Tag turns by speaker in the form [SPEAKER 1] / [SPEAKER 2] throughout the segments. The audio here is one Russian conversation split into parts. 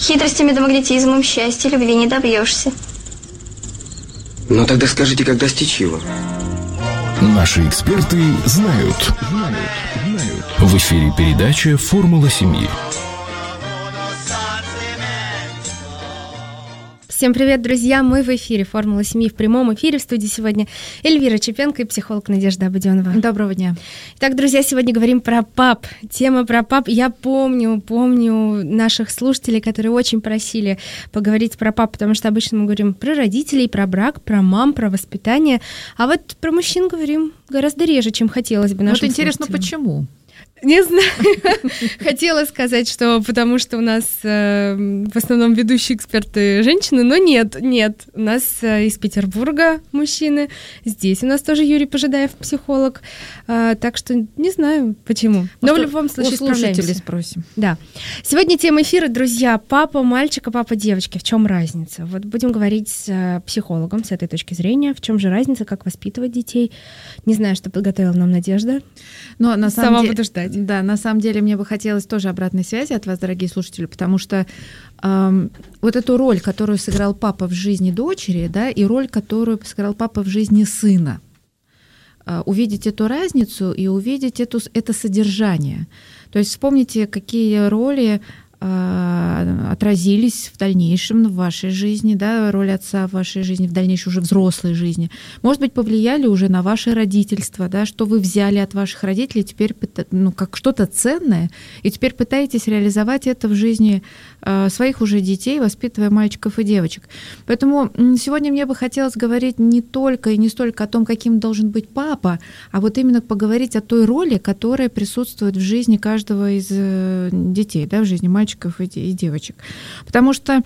[SPEAKER 1] Хитростями да магнетизмом счастья, любви не добьешься.
[SPEAKER 2] Ну тогда скажите, как достичь его?
[SPEAKER 3] Наши эксперты знают. В эфире передача «Формула семьи».
[SPEAKER 4] Всем привет, друзья! Мы в эфире «Формула семьи» в прямом эфире. В студии сегодня Эльвира Чепенко и психолог Надежда Абадёнова.
[SPEAKER 5] Доброго дня.
[SPEAKER 4] Итак, друзья, сегодня говорим про пап. Тема про пап. Я помню наших слушателей, которые очень просили поговорить про пап, потому что обычно мы говорим про родителей, про брак, про мам, про воспитание. А вот про мужчин говорим гораздо реже, чем хотелось бы нашим
[SPEAKER 5] Вот интересно,
[SPEAKER 4] слушателям.
[SPEAKER 5] почему?
[SPEAKER 4] Не знаю. Хотела сказать, что потому что у нас в основном ведущие эксперты женщины, но нет. У нас из Петербурга мужчины. Здесь у нас тоже Юрий Пожидаев, психолог. Так что не знаю, почему. Но в любом случае
[SPEAKER 5] слушателей спросим.
[SPEAKER 4] Да. Сегодня тема эфира, друзья, папа мальчика, папа девочки. В чем разница? Вот будем говорить с психологом с этой точки зрения. В чем же разница, как воспитывать детей? Не знаю, что подготовила нам Надежда.
[SPEAKER 5] Но на самом деле,
[SPEAKER 4] буду ждать.
[SPEAKER 5] Да, на самом деле мне бы хотелось тоже обратной связи от вас, дорогие слушатели, потому что вот эту роль, которую сыграл папа в жизни дочери, да, и роль, которую сыграл папа в жизни сына, увидеть эту разницу и увидеть это содержание. То есть вспомните, какие роли отразились в дальнейшем в вашей жизни, да, роль отца в вашей жизни, в дальнейшей уже взрослой жизни. Может быть, повлияли уже на ваше родительство, да, что вы взяли от ваших родителей теперь, как что-то ценное, и теперь пытаетесь реализовать это в жизни своих уже детей, воспитывая мальчиков и девочек. Поэтому сегодня мне бы хотелось говорить не только и не столько о том, каким должен быть папа, а вот именно поговорить о той роли, которая присутствует в жизни каждого из детей, да, в жизни мальчиков и девочек. Потому что,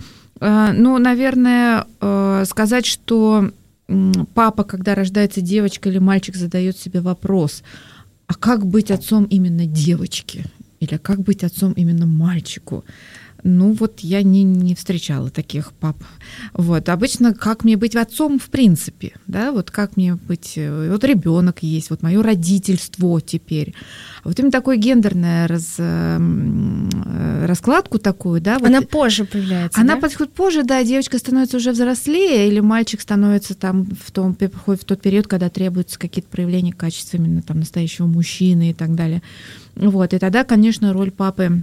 [SPEAKER 5] наверное, сказать, что папа, когда рождается девочка или мальчик, задает себе вопрос, а как быть отцом именно девочки? Или как быть отцом именно мальчику? Вот я не встречала таких пап. Вот. Обычно как мне быть отцом в принципе, да, вот как мне быть, вот ребенок есть, вот мое родительство теперь. Вот именно такое гендерное раскладку такую, да.
[SPEAKER 4] Она позже появляется,
[SPEAKER 5] Она
[SPEAKER 4] да?
[SPEAKER 5] подходит позже, да, девочка становится уже взрослее, или мальчик становится там приходит в тот период, когда требуются какие-то проявления качеств именно там настоящего мужчины и так далее. Вот. И тогда, конечно, роль папы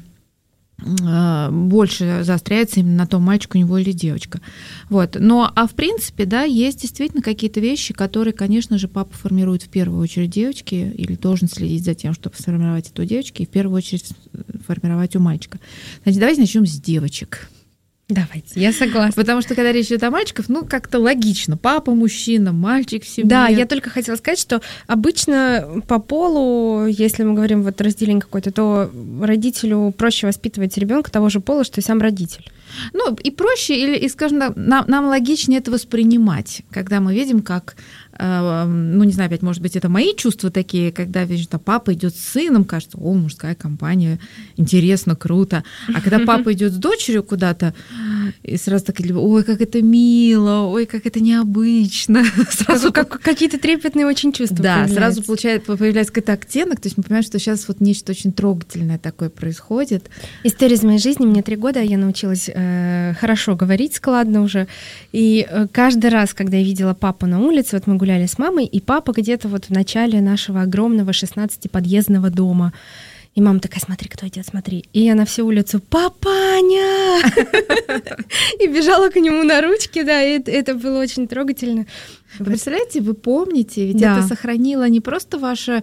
[SPEAKER 5] больше заостряется именно на том, мальчик у него или девочка. Вот. А в принципе, да, есть действительно какие-то вещи, которые, конечно же, папа формирует в первую очередь девочки или должен следить за тем, чтобы сформировать это у девочки, и в первую очередь формировать у мальчика. Значит, давайте начнем с девочек.
[SPEAKER 4] Давайте, я согласна.
[SPEAKER 5] Потому что, когда речь идет о мальчиках, как-то логично. Папа, мужчина, мальчик в семье.
[SPEAKER 4] Да, я только хотела сказать, что обычно по полу, если мы говорим вот разделение какое-то, то родителю проще воспитывать ребенка того же пола, что и сам родитель.
[SPEAKER 5] И проще, и скажем так, нам логичнее это воспринимать, когда мы видим, как, не знаю, опять, может быть, это мои чувства такие, когда вижу, что папа идет с сыном, кажется, мужская компания, интересно, круто. А когда папа идет с дочерью куда-то, и сразу так, ой, как это мило, ой, как это необычно.
[SPEAKER 4] Сразу какие-то трепетные очень чувства появляются.
[SPEAKER 5] Да, сразу появляется какой-то оттенок, то есть мы понимаем, что сейчас вот нечто очень трогательное такое происходит.
[SPEAKER 4] История из моей жизни, мне 3 года, я научилась хорошо говорить складно уже, и каждый раз, когда я видела папу на улице, вот мы гуляли с мамой, и папа где-то вот в начале нашего огромного 16-подъездного дома, и мама такая, смотри, кто идет, смотри. И я на всю улицу, папаня! И бежала к нему на ручки, да, и это было очень трогательно.
[SPEAKER 5] Вы представляете, вы помните, ведь это сохранило не просто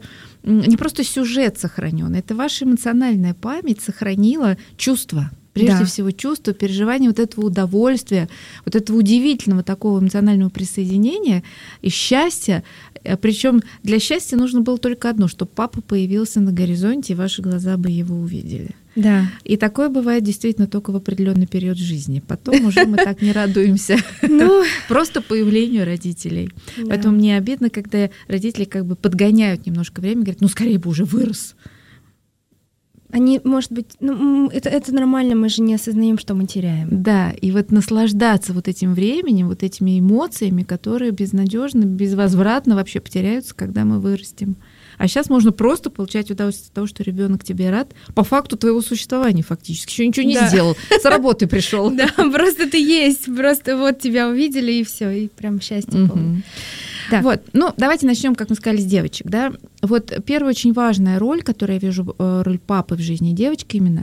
[SPEAKER 5] сюжет сохранен, это ваша эмоциональная память сохранила чувства. Прежде всего чувство, переживание вот этого удовольствия, вот этого удивительного такого эмоционального присоединения и счастья. Причем для счастья нужно было только одно, чтобы папа появился на горизонте, и ваши глаза бы его увидели.
[SPEAKER 4] Да.
[SPEAKER 5] И такое бывает действительно только в определенный период жизни. Потом уже мы так не радуемся просто появлению родителей. Поэтому мне обидно, когда родители как бы подгоняют немножко время, говорят, скорее бы уже вырос.
[SPEAKER 4] Они, может быть, это нормально, мы же не осознаем, что мы теряем.
[SPEAKER 5] Да, и вот наслаждаться вот этим временем, вот этими эмоциями, которые безнадежно, безвозвратно вообще потеряются, когда мы вырастем. А сейчас можно просто получать удовольствие от того, что ребенок тебе рад по факту твоего существования фактически. Еще ничего не сделал, с работы пришел.
[SPEAKER 4] Да, просто ты есть, просто вот тебя увидели, и все, и прям счастье полное.
[SPEAKER 5] Да. Вот, ну, давайте начнем, как мы сказали, с девочек, да. Вот первая очень важная роль, которую я вижу, роль папы в жизни девочки именно,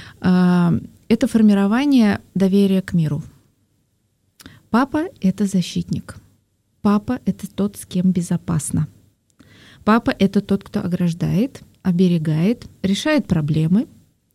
[SPEAKER 5] это формирование доверия к миру. Папа — это защитник. Папа — это тот, с кем безопасно. Папа — это тот, кто ограждает, оберегает, решает проблемы,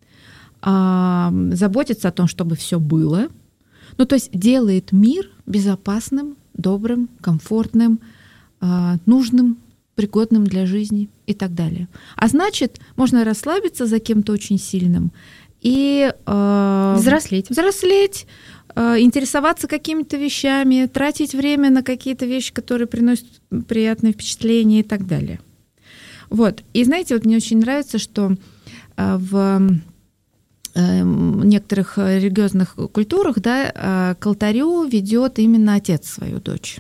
[SPEAKER 5] заботится о том, чтобы все было. Ну, то есть делает мир безопасным, добрым, комфортным, нужным, пригодным для жизни и так далее. А значит, можно расслабиться за кем-то очень сильным и
[SPEAKER 4] Взрослеть,
[SPEAKER 5] интересоваться какими-то вещами, тратить время на какие-то вещи, которые приносят приятные впечатления и так далее. Вот. И знаете, вот мне очень нравится, что в некоторых религиозных культурах, да, к алтарю ведет именно отец свою дочь.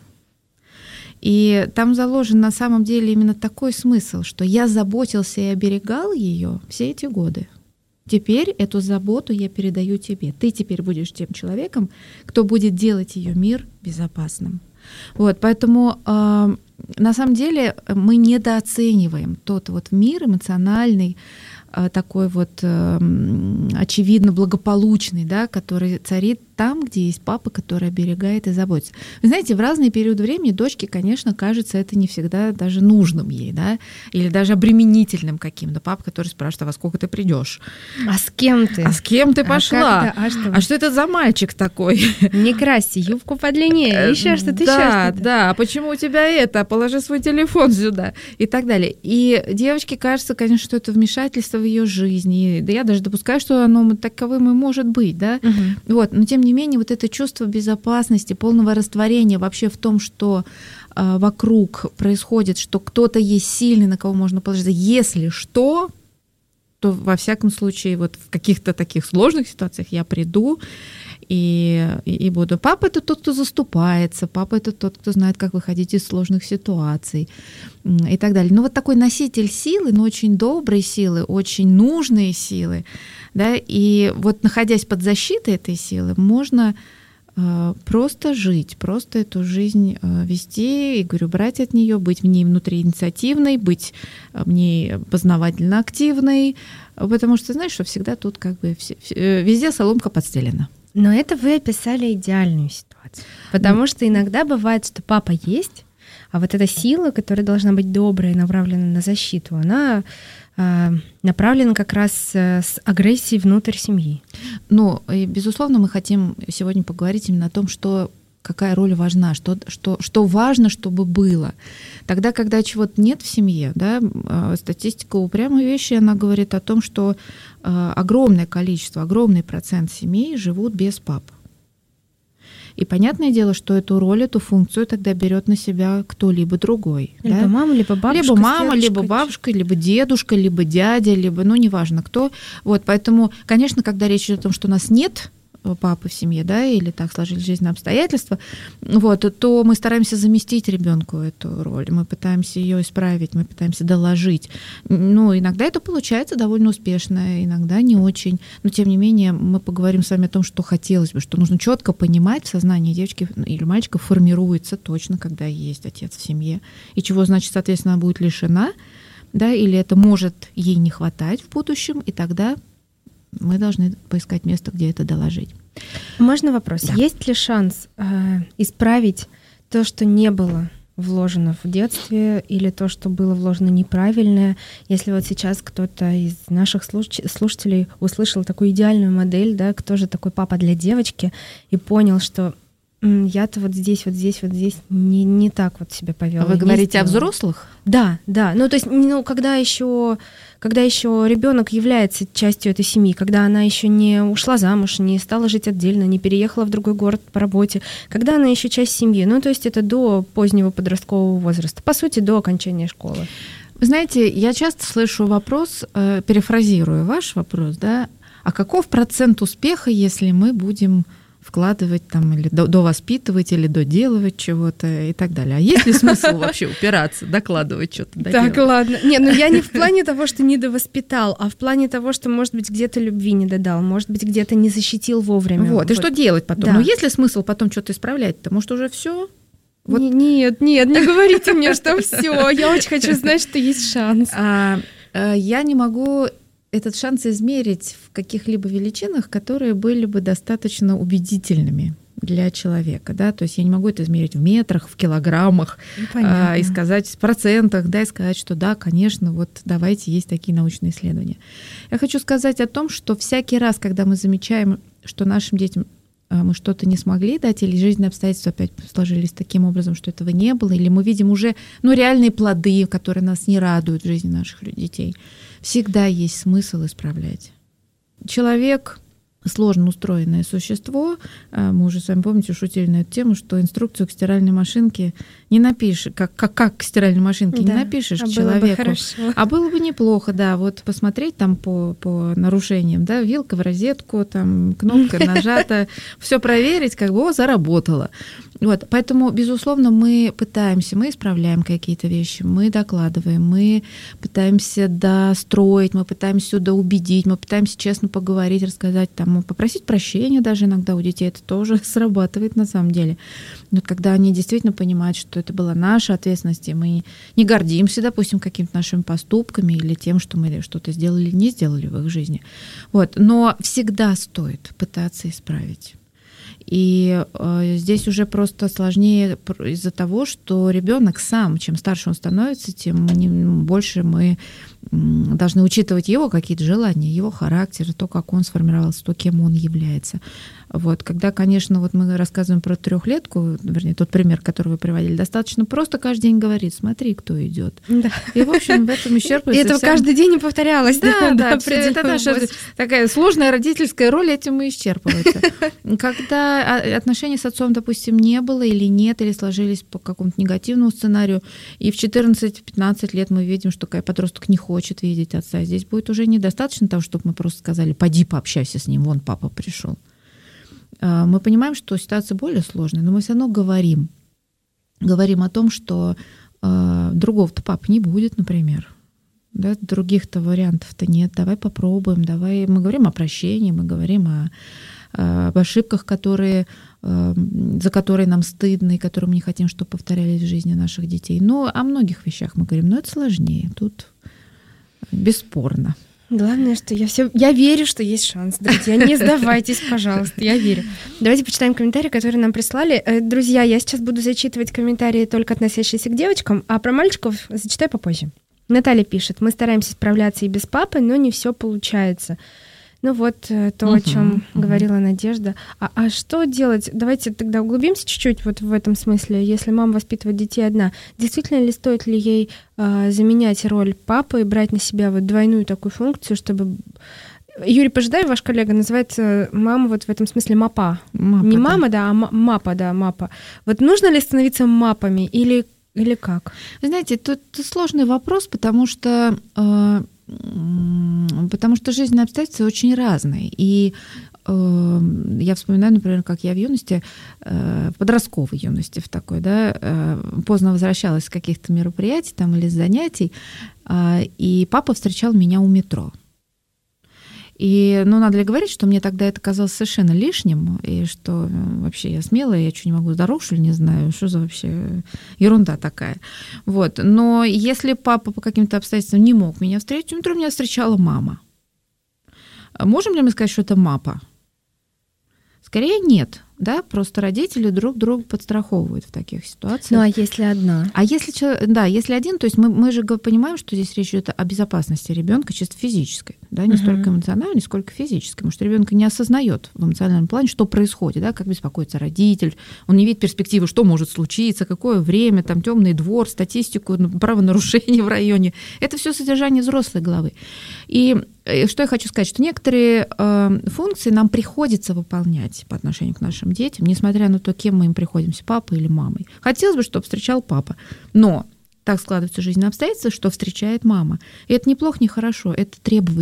[SPEAKER 5] И там заложен на самом деле именно такой смысл, что я заботился и оберегал ее все эти годы. Теперь эту заботу я передаю тебе. Ты теперь будешь тем человеком, кто будет делать ее мир безопасным. Вот, поэтому на самом деле мы недооцениваем тот вот мир эмоциональный, такой вот очевидно благополучный, да, который царит там, где есть папа, который оберегает и заботится. Вы знаете, в разные периоды времени дочке, конечно, кажется это не всегда даже нужным ей, да, или даже обременительным каким-то. Папа, который спрашивает, а во сколько ты придешь?
[SPEAKER 4] А с кем ты?
[SPEAKER 5] А с кем ты пошла?
[SPEAKER 4] А
[SPEAKER 5] что это за мальчик такой?
[SPEAKER 4] Не красти, юбку подлиннее, еще что-то,
[SPEAKER 5] Да, почему у тебя это? Положи свой телефон сюда и так далее. И девочке кажется, конечно, что это вмешательство в ее жизни. Да я даже допускаю, что оно таковым и может быть, да. Вот, но тем не менее, вот это чувство безопасности, полного растворения вообще в том, что вокруг происходит, что кто-то есть сильный, на кого можно положиться. Если что, то во всяком случае вот в каких-то таких сложных ситуациях я приду и буду. Папа — это тот, кто заступается, папа — это тот, кто знает, как выходить из сложных ситуаций и так далее. Ну вот такой носитель силы, но очень доброй силы, очень нужной силы, да, и вот находясь под защитой этой силы, можно просто жить, просто эту жизнь вести, и, говорю, брать от нее, быть в ней внутриинициативной, быть в ней познавательно активной, потому что, знаешь, что всегда тут как бы везде соломка подстелена.
[SPEAKER 4] Но это вы описали идеальную ситуацию, потому что иногда бывает, что папа есть, а вот эта сила, которая должна быть добрая и направлена на защиту, она направлена как раз с агрессией внутрь семьи.
[SPEAKER 5] Ну, и, безусловно, мы хотим сегодня поговорить именно о том, какая роль важна, что важно, чтобы было. Тогда, когда чего-то нет в семье, да, статистика упрямой вещи, она говорит о том, что огромное количество, огромный процент семей живут без пап. И понятное дело, что эту роль, эту функцию тогда берет на себя кто-либо другой.
[SPEAKER 4] Либо мама, либо бабушка.
[SPEAKER 5] Либо мама, либо бабушка, либо дедушка, либо дядя, либо, ну, неважно кто. Вот, поэтому, конечно, когда речь идет о том, что у нас нет папы в семье, да, или так сложились жизненные обстоятельства, вот, то мы стараемся заместить ребенку эту роль, мы пытаемся ее исправить, мы пытаемся доложить. Ну, иногда это получается довольно успешно, иногда не очень, но тем не менее мы поговорим с вами о том, что хотелось бы, что нужно четко понимать в сознании девочки или мальчика формируется точно, когда есть отец в семье, и чего, значит, соответственно, она будет лишена, да, или это может ей не хватать в будущем, и тогда мы должны поискать место, где это доложить.
[SPEAKER 4] Можно вопрос?
[SPEAKER 5] Да.
[SPEAKER 4] Есть ли шанс исправить то, что не было вложено в детстве, или то, что было вложено неправильное, если вот сейчас кто-то из наших слушателей услышал такую идеальную модель, да, кто же такой папа для девочки, и понял, что я-то вот здесь не так вот себя повел.
[SPEAKER 5] Вы говорите о взрослых?
[SPEAKER 4] Да. Ну, то есть, когда еще ребенок является частью этой семьи, когда она еще не ушла замуж, не стала жить отдельно, не переехала в другой город по работе, когда она еще часть семьи, ну, то есть это до позднего подросткового возраста, по сути, до окончания школы.
[SPEAKER 5] Вы знаете, я часто слышу вопрос, перефразирую ваш вопрос, да, а каков процент успеха, если мы будем вкладывать там или довоспитывать, или доделывать чего-то и так далее. А есть ли смысл вообще упираться, докладывать что-то, доделывать?
[SPEAKER 4] Так, ладно. Не, ну я не в плане того, что не довоспитал, а в плане того, что, может быть, где-то любви не додал, может быть, где-то не защитил вовремя.
[SPEAKER 5] Вот, и что делать потом?
[SPEAKER 4] Да.
[SPEAKER 5] Ну, есть ли смысл потом что-то исправлять-то? Может, уже все?
[SPEAKER 4] Вот. Нет, не говорите мне, что все. Я очень хочу знать, что есть шанс.
[SPEAKER 5] Я не могу этот шанс измерить в каких-либо величинах, которые были бы достаточно убедительными для человека, да, то есть я не могу это измерить в метрах, в килограммах, и сказать в процентах, да, и сказать, что да, конечно, вот давайте, есть такие научные исследования. Я хочу сказать о том, что всякий раз, когда мы замечаем, что нашим детям мы что-то не смогли дать, или жизненные обстоятельства опять сложились таким образом, что этого не было, или мы видим уже реальные плоды, которые нас не радуют в жизни наших детей, всегда есть смысл исправлять. Человек — сложно устроенное существо. Мы уже с вами, помните, шутили на эту тему, что инструкцию к стиральной машинке не напишешь, как к стиральной машинке не напишешь человеку. А было бы неплохо, да, вот посмотреть там по нарушениям, да, вилка в розетку, там кнопка нажата, все проверить, заработало. Вот, поэтому, безусловно, мы исправляем какие-то вещи, мы докладываем, мы пытаемся достроить, мы пытаемся доубедить, мы пытаемся честно поговорить, рассказать, попросить прощения даже иногда у детей, это тоже срабатывает на самом деле. Вот когда они действительно понимают, что это была наша ответственность, и мы не гордимся, допустим, какими-то нашими поступками или тем, что мы что-то сделали или не сделали в их жизни. Вот. Но всегда стоит пытаться исправить. И здесь уже просто сложнее из-за того, что ребенок сам, чем старше он становится, тем больше мы должны учитывать его какие-то желания, его характер, то, как он сформировался, то, кем он является. Вот. Когда, конечно, вот мы рассказываем про 3-летку, вернее, тот пример, который вы приводили, достаточно просто каждый день говорит: смотри, кто идет. Да. И, в общем, в этом исчерпывается.
[SPEAKER 4] И это каждый день не повторялось.
[SPEAKER 5] Да, это наша такая сложная родительская роль, этим и исчерпывается. Когда отношений с отцом, допустим, не было или нет, или сложились по какому-то негативному сценарию, и в 14-15 лет мы видим, что подросток не хочет видеть отца, здесь будет уже недостаточно того, чтобы мы просто сказали: поди пообщайся с ним, вон папа пришел. Мы понимаем, что ситуация более сложная, но мы все равно говорим о том, что другого-то папы не будет, например. Да, других-то вариантов-то нет. Давай попробуем, мы говорим о прощении, мы говорим об ошибках, за которые нам стыдно и которые мы не хотим, чтобы повторялись в жизни наших детей. Но о многих вещах мы говорим, но это сложнее. Тут бесспорно.
[SPEAKER 4] Главное, что я верю, что есть шанс, друзья. Не сдавайтесь, пожалуйста, я верю. Давайте почитаем комментарии, которые нам прислали. Друзья, я сейчас буду зачитывать комментарии, только относящиеся к девочкам, а про мальчиков зачитаю попозже. Наталья пишет: мы стараемся справляться и без папы, но не все получается. Ну вот то, о чем говорила Надежда. А что делать? Давайте тогда углубимся чуть-чуть вот в этом смысле. Если мама воспитывает детей одна, действительно ли стоит ли ей заменять роль папы и брать на себя вот двойную такую функцию, чтобы... Юрий Пожидаев, ваш коллега, называет маму вот в этом смысле мапа. Не мама, да, а мапа. Вот нужно ли становиться мапами или как?
[SPEAKER 5] Вы знаете, тут сложный вопрос, потому что жизненные обстоятельства очень разные. И я вспоминаю, например, как я в юности, в подростковой юности, в такой, да, поздно возвращалась с каких-то мероприятий там, или с занятий, и папа встречал меня у метро. И, надо ли говорить, что мне тогда это казалось совершенно лишним, и что вообще я смелая, я что, не могу дорог, что ли, не знаю, что за вообще ерунда такая. Вот. Но если папа по каким-то обстоятельствам не мог меня встретить, утром меня встречала мама. Можем ли мы сказать, что это мапа? Скорее нет, да, просто родители друг друга подстраховывают в таких ситуациях.
[SPEAKER 4] Ну а если одна?
[SPEAKER 5] Если один, то есть мы же понимаем, что здесь речь идет о безопасности ребенка чисто физической, да, не столько эмоциональной, сколько физической, потому что ребенок не осознает в эмоциональном плане, что происходит, да, как беспокоится родитель, он не видит перспективы, что может случиться, какое время, там темный двор, статистику, правонарушений в районе. Это все содержание взрослой головы. И что я хочу сказать, что некоторые функции нам приходится выполнять по отношению к нашим детям, несмотря на то, кем мы им приходимся, папой или мамой. Хотелось бы, чтобы встречал папа, но так складываются жизненные обстоятельства, что встречает мама. И это ни плохо, ни хорошо, это требование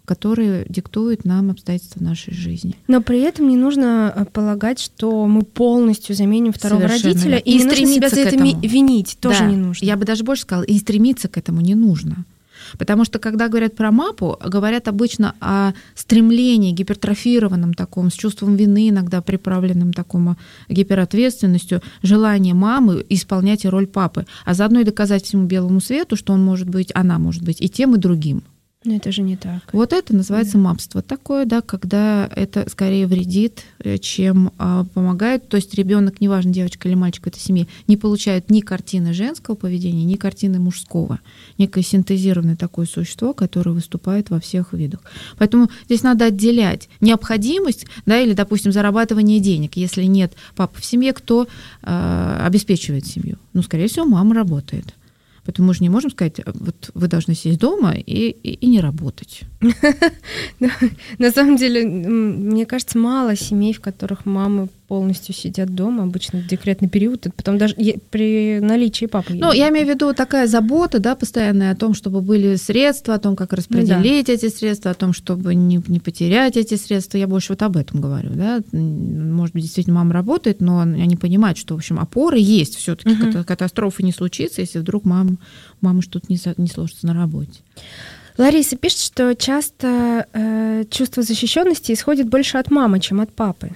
[SPEAKER 5] которые диктуют нам обстоятельства нашей жизни.
[SPEAKER 4] Но при этом не нужно полагать, что мы полностью заменим второго
[SPEAKER 5] Совершенно
[SPEAKER 4] родителя,
[SPEAKER 5] верно.
[SPEAKER 4] и не нужно себя за это винить, тоже
[SPEAKER 5] Да.
[SPEAKER 4] не нужно.
[SPEAKER 5] Я бы даже больше сказала, и стремиться к этому не нужно. Потому что, когда говорят про МАПу, говорят обычно о стремлении гипертрофированном таком, с чувством вины, иногда приправленным такому гиперответственностью, желание мамы исполнять роль папы, а заодно и доказать всему белому свету, что он может быть, она может быть и тем, и другим.
[SPEAKER 4] Но это же не так.
[SPEAKER 5] Вот это называется мапство. Такое, да, когда это скорее вредит, чем помогает. То есть ребенок, неважно, девочка или мальчик в этой семье, не получает ни картины женского поведения, ни картины мужского. Некое синтезированное такое существо, которое выступает во всех видах. Поэтому здесь надо отделять необходимость, да, или, допустим, зарабатывание денег. Если нет папы в семье, кто обеспечивает семью? Ну, скорее всего, мама работает. Поэтому мы же не можем сказать, вот вы должны сидеть дома и не работать.
[SPEAKER 4] На самом деле, мне кажется, мало семей, в которых мамы полностью сидят дома, обычно в декретный период, и потом даже при наличии папы.
[SPEAKER 5] Ну, я имею в виду такая забота, да, постоянная о том, чтобы были средства, о том, как распределить эти средства, о том, чтобы не потерять эти средства. Я больше вот об этом говорю, да. Может быть, действительно мама работает, но они понимают, что, в общем, опоры есть все-таки, катастрофы не случится, если вдруг мама что-то не сложится на работе.
[SPEAKER 4] Лариса пишет, что часто чувство защищенности исходит больше от мамы, чем от папы.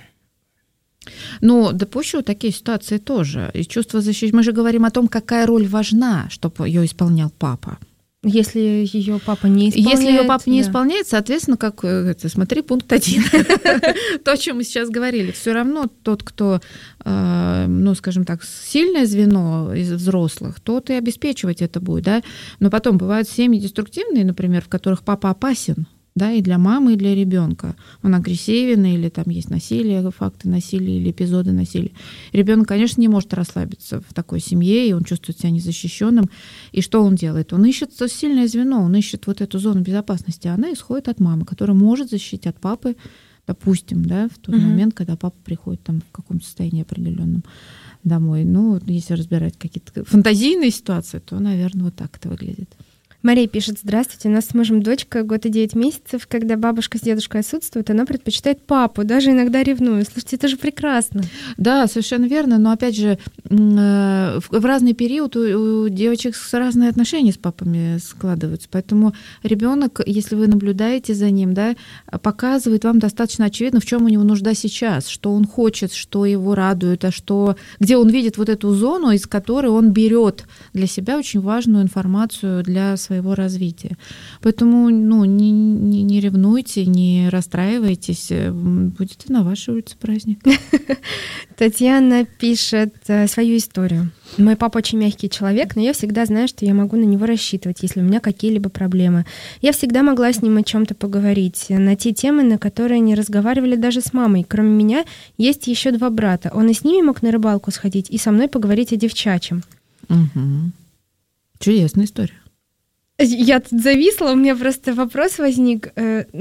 [SPEAKER 5] Ну, допущу такие ситуации тоже. И чувство защиты. Мы же говорим о том, какая роль важна, чтобы ее исполнял папа.
[SPEAKER 4] Если ее папа не исполняет.
[SPEAKER 5] Если ее папа не исполняет, соответственно, смотри пункт 1. То, о чем мы сейчас говорили. Все равно тот, кто, ну, скажем так, сильное звено из взрослых, тот и обеспечивать это будет, да. Но потом бывают семьи деструктивные, например, в которых папа опасен. Да, и для мамы, и для ребенка. Он агрессивен, или там есть насилие, факты насилия или эпизоды насилия. Ребенок, конечно, не может расслабиться в такой семье, и он чувствует себя незащищенным. И что он делает? Он ищет сильное звено, он ищет вот эту зону безопасности. Она исходит от мамы, которая может защитить от папы, допустим, да, в тот момент, когда папа приходит там в каком-то состоянии определенном домой. Ну, если разбирать какие-то фантазийные ситуации, то, наверное, вот так это выглядит.
[SPEAKER 4] Мария пишет: здравствуйте, у нас с мужем дочка 1 год и 9 месяцев. Когда бабушка с дедушкой отсутствуют, она предпочитает папу, даже иногда ревнует. Слушайте, это же прекрасно.
[SPEAKER 5] Да, совершенно верно, но опять же, в разный период у девочек разные отношения с папами складываются, поэтому ребенок, если вы наблюдаете за ним, да, показывает вам достаточно очевидно, в чем у него нужда сейчас, что он хочет, что его радует, где он видит вот эту зону, из которой он берет для себя очень важную информацию для своего развития. Поэтому не ревнуйте, не расстраивайтесь, будет и на вашей улице праздник.
[SPEAKER 4] Татьяна пишет свою историю. Мой папа очень мягкий человек, но я всегда знаю, что я могу на него рассчитывать, если у меня какие-либо проблемы. Я всегда могла с ним о чем-то поговорить, на те темы, на которые не разговаривали даже с мамой. Кроме меня есть еще 2 брата. Он и с ними мог на рыбалку сходить, и со мной поговорить о девчачьем.
[SPEAKER 5] Угу. Чудесная история.
[SPEAKER 4] Я тут зависла, у меня просто вопрос возник.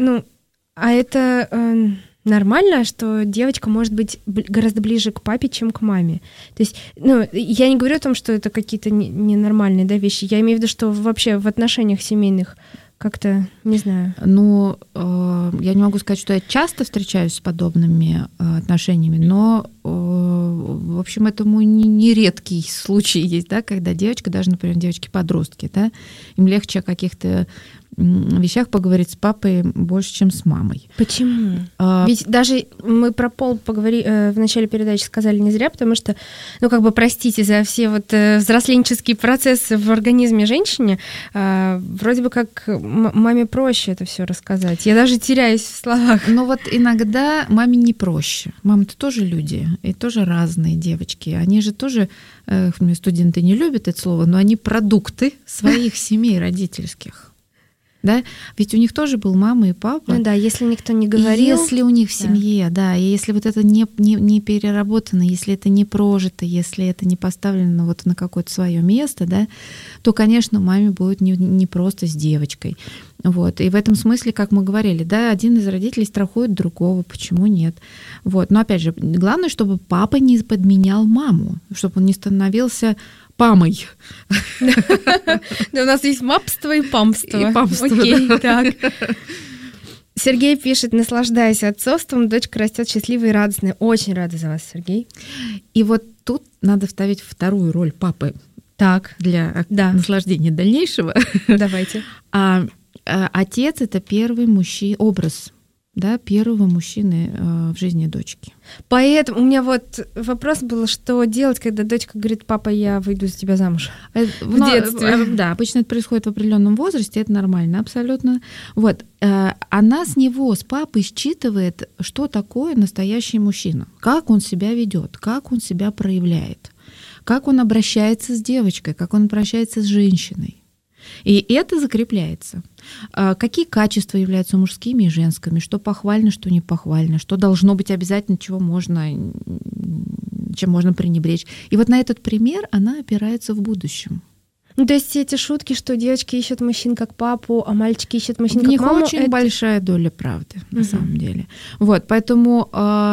[SPEAKER 4] А это нормально, что девочка может быть гораздо ближе к папе, чем к маме? То есть, я не говорю о том, что это какие-то ненормальные, да, вещи. Я имею в виду, что вообще в отношениях семейных как-то, не знаю.
[SPEAKER 5] Я не могу сказать, что я часто встречаюсь с подобными отношениями, но, в общем, этому не редкий случай есть, да, когда девочка, даже, например, девочки-подростки, да, им легче о каких-то вещах поговорить с папой больше, чем с мамой.
[SPEAKER 4] Почему? Ведь даже мы про пол в начале передачи сказали не зря, потому что, простите за все вот взросленческие процессы в организме женщине, вроде бы как маме проще это все рассказать. Я даже теряюсь в словах.
[SPEAKER 5] Но вот иногда маме не проще. Мамы-то тоже люди, и тоже разные девочки. Они же тоже, студенты не любят это слово, но они продукты своих семей родительских. Да? Ведь у них тоже был мама и папа.
[SPEAKER 4] Ну да, если никто не говорил.
[SPEAKER 5] Если у них в семье, да, и если вот это не переработано, если это не прожито, если это не поставлено вот на какое-то свое место, да, то, конечно, маме будет не просто с девочкой. Вот. И в этом смысле, как мы говорили, да, один из родителей страхует другого, почему нет. Вот. Но опять же, главное, чтобы папа не подменял маму, чтобы он не становился памой.
[SPEAKER 4] Да, у нас есть мапство и памство.
[SPEAKER 5] И памство,
[SPEAKER 4] окей,
[SPEAKER 5] да.
[SPEAKER 4] так. Сергей пишет: наслаждаясь отцовством, дочка растет счастливой и радостной. Очень рада за вас, Сергей.
[SPEAKER 5] И вот тут надо вставить вторую роль папы
[SPEAKER 4] Так,
[SPEAKER 5] для наслаждения дальнейшего.
[SPEAKER 4] давайте.
[SPEAKER 5] Отец — это первый образ, да, первого мужчины в жизни дочки.
[SPEAKER 4] Поэтому у меня вот вопрос был, что делать, когда дочка говорит: папа, я выйду за тебя замуж. В детстве.
[SPEAKER 5] Да, обычно это происходит в определенном возрасте, это нормально абсолютно. Вот. Она с него, с папы считывает, что такое настоящий мужчина, как он себя ведет, как он себя проявляет, как он обращается с девочкой, как он обращается с женщиной. И это закрепляется. Какие качества являются мужскими и женскими, что похвально, что не похвально, что должно быть обязательно, чем можно пренебречь. И вот на этот пример она опирается в будущем.
[SPEAKER 4] Ну, то есть эти шутки, что девочки ищут мужчин как папу, а мальчики ищут мужчин
[SPEAKER 5] в
[SPEAKER 4] как
[SPEAKER 5] них
[SPEAKER 4] маму,
[SPEAKER 5] очень большая доля правды, на самом деле. Вот, поэтому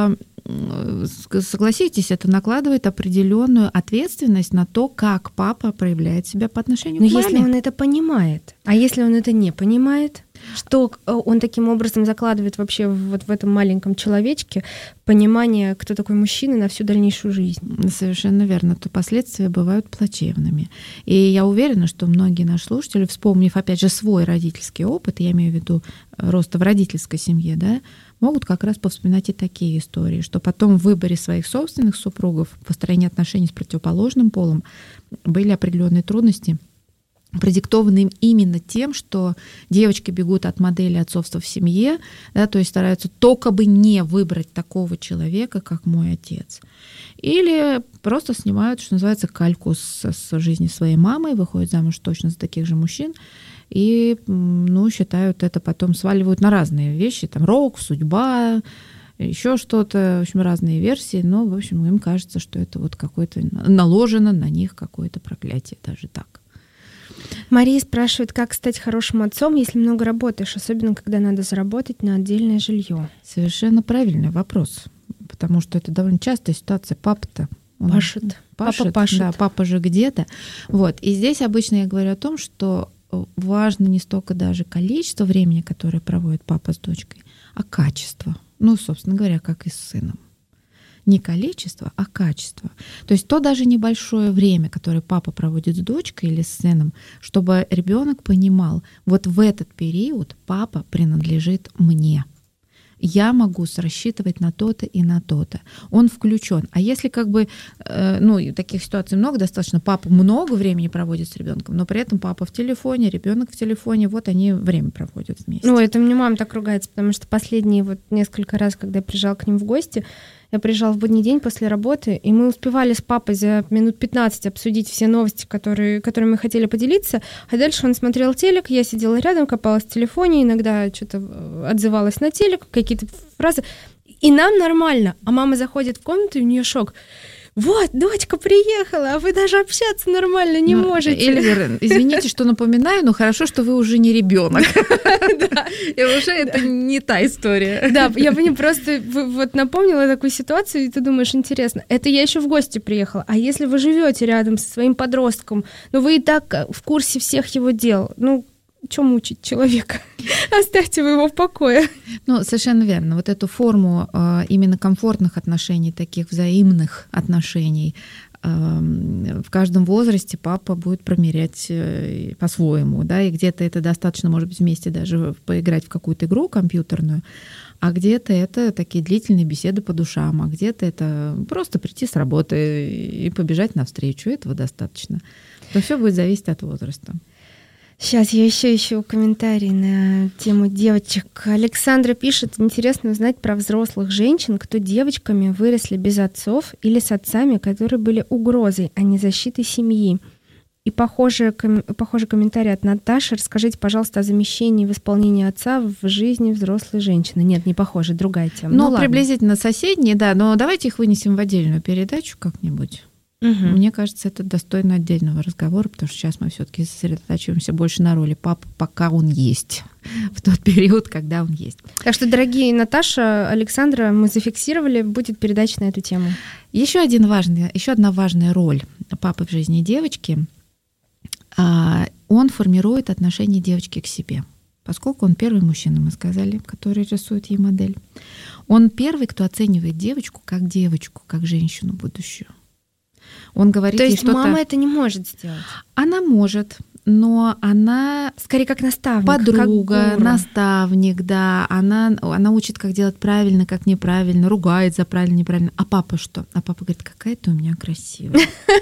[SPEAKER 5] согласитесь, это накладывает определенную ответственность на то, как папа проявляет себя по отношению
[SPEAKER 4] Но
[SPEAKER 5] к маме.
[SPEAKER 4] если он это понимает, а если он это не понимает, что он таким образом закладывает вообще вот в этом маленьком человечке понимание, кто такой мужчина на всю дальнейшую жизнь?
[SPEAKER 5] Совершенно верно, то последствия бывают плачевными. И я уверена, что многие наши слушатели, вспомнив, опять же, свой родительский опыт, я имею в виду роста в родительской семье, да, могут как раз повспоминать и такие истории, что потом в выборе своих собственных супругов, в построении отношений с противоположным полом были определенные трудности, продиктованные именно тем, что девочки бегут от модели отцовства в семье, да, то есть стараются только бы не выбрать такого человека, как мой отец. Или просто снимают, что называется, кальку с жизни своей мамы, выходят замуж точно за таких же мужчин, и считают это, потом сваливают на разные вещи, там рок, судьба, еще что-то, в общем, разные версии, но, в общем, им кажется, что это вот какое-то наложено на них какое-то проклятие, даже так.
[SPEAKER 4] Мария спрашивает, как стать хорошим отцом, если много работаешь, особенно когда надо заработать на отдельное жилье.
[SPEAKER 5] Совершенно правильный вопрос, потому что это довольно частая ситуация. Папа-то
[SPEAKER 4] пашет. Папа пашет.
[SPEAKER 5] Да, папа же где-то. Вот. И здесь обычно я говорю о том, что важно не столько даже количество времени, которое проводит папа с дочкой, а качество. Собственно говоря, как и с сыном. Не количество, а качество. То есть то даже небольшое время, которое папа проводит с дочкой или с сыном, чтобы ребенок понимал, вот в этот период папа принадлежит мне. Я могу рассчитывать на то-то и на то-то. Он включен. А если таких ситуаций много, достаточно папа много времени проводит с ребенком, но при этом папа в телефоне, ребенок в телефоне, вот они время проводят вместе.
[SPEAKER 4] Это мне мама так ругается, потому что последние несколько раз, когда я приезжала к ним в гости, я приезжала в будний день после работы, и мы успевали с папой за минут 15 обсудить все новости, которые мы хотели поделиться, а дальше он смотрел телек, я сидела рядом, копалась в телефоне, иногда что-то отзывалась на телек, какие-то фразы, и нам нормально, а мама заходит в комнату, и у нее шок. Вот, дочка приехала, а вы даже общаться нормально не можете.
[SPEAKER 5] Эльвира, извините, что напоминаю, но хорошо, что вы уже не ребенок. И уже это не та история.
[SPEAKER 4] Да, я бы просто напомнила такую ситуацию, и ты думаешь, интересно, это я еще в гости приехала, а если вы живете рядом со своим подростком, вы и так в курсе всех его дел, что мучить человека? Оставьте вы его в покое.
[SPEAKER 5] Совершенно верно. Вот эту форму именно комфортных отношений, таких взаимных отношений, в каждом возрасте папа будет промерять по-своему, да, и где-то это достаточно, может быть, вместе даже поиграть в какую-то игру компьютерную, а где-то это такие длительные беседы по душам, а где-то это просто прийти с работы и побежать навстречу. Этого достаточно. Но все будет зависеть от возраста.
[SPEAKER 4] Сейчас я еще ищу комментарий на тему девочек. Александра пишет: интересно узнать про взрослых женщин, кто девочками выросли без отцов или с отцами, которые были угрозой, а не защитой семьи. И похожий комментарий от Наташи. Расскажите, пожалуйста, о замещении в исполнении отца в жизни взрослой женщины. Нет, не похоже, другая тема.
[SPEAKER 5] Приблизительно соседние, да, но давайте их вынесем в отдельную передачу как-нибудь. Угу. Мне кажется, это достойно отдельного разговора, потому что сейчас мы все-таки сосредотачиваемся больше на роли папы, пока он есть, в тот период, когда он есть.
[SPEAKER 4] Так что, дорогие Наташа, Александра, мы зафиксировали, будет передача на эту тему.
[SPEAKER 5] Еще одна важная роль папы в жизни девочки. Он формирует отношение девочки к себе. поскольку он первый мужчина, мы сказали, который рисует ей модель. Он первый, кто оценивает девочку, как женщину будущую. Он говорит
[SPEAKER 4] То
[SPEAKER 5] ей
[SPEAKER 4] есть
[SPEAKER 5] что-то...
[SPEAKER 4] мама это не может сделать?
[SPEAKER 5] Она может, но она...
[SPEAKER 4] Скорее как наставник,
[SPEAKER 5] подруга,
[SPEAKER 4] как гуру.
[SPEAKER 5] наставник, да. Она учит, как делать правильно, как неправильно, ругает за правильно, неправильно. А папа что? А папа говорит, какая ты у меня красивая.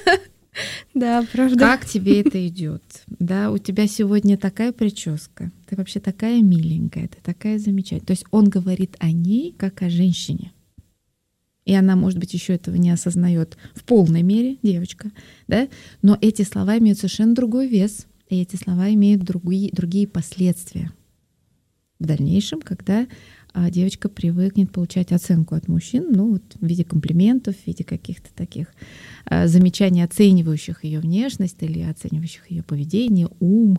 [SPEAKER 4] Да, правда.
[SPEAKER 5] Как тебе это идет? Да, у тебя сегодня такая прическа, ты вообще такая миленькая, ты такая замечательная. То есть он говорит о ней как о женщине. И она, может быть, еще этого не осознает в полной мере, девочка, да? Но эти слова имеют совершенно другой вес, и эти слова имеют другие последствия в дальнейшем, когда девочка привыкнет получать оценку от мужчин, ну, вот в виде комплиментов, в виде каких-то таких замечаний, оценивающих ее внешность или оценивающих ее поведение, ум,